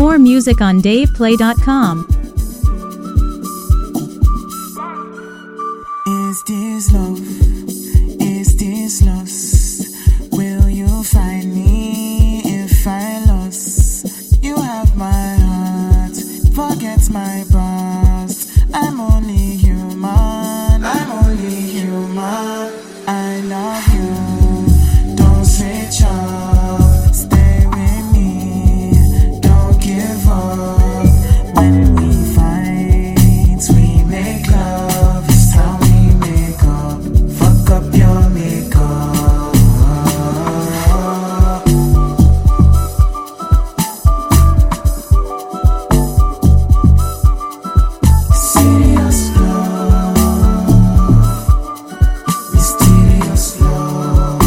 More music on DavePlay.com. Is this love? Is this lust? Will you find me if I lost? You have my heart, forget my past. I'm only human, I'm only human. I love you, don't switch up. Stay with me, don't give up. When we fight, we make love. It's how we make up. Fuck up your makeup. Serious love, mysterious love.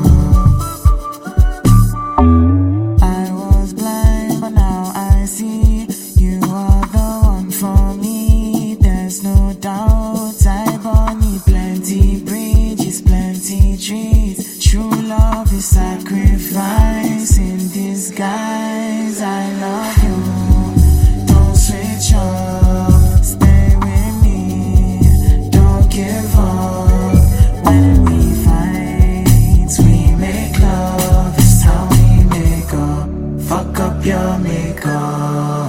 I was blind, but now I see you are the one for me. There's no doubt. I born need plenty bridges, plenty trees. True love is sacrifice in disguise. I love you, don't switch up. Stay with me, don't give up. When we fight, we make love. It's how we make up. Fuck up your makeup.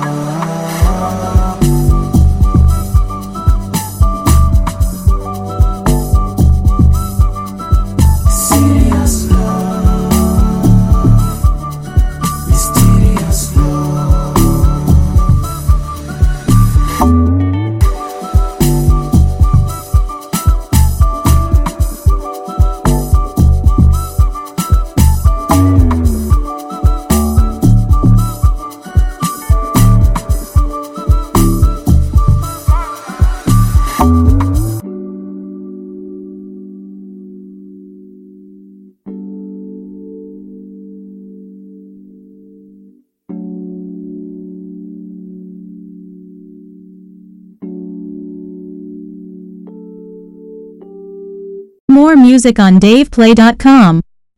Serious love, mysterious love. More music on DavePlay.com.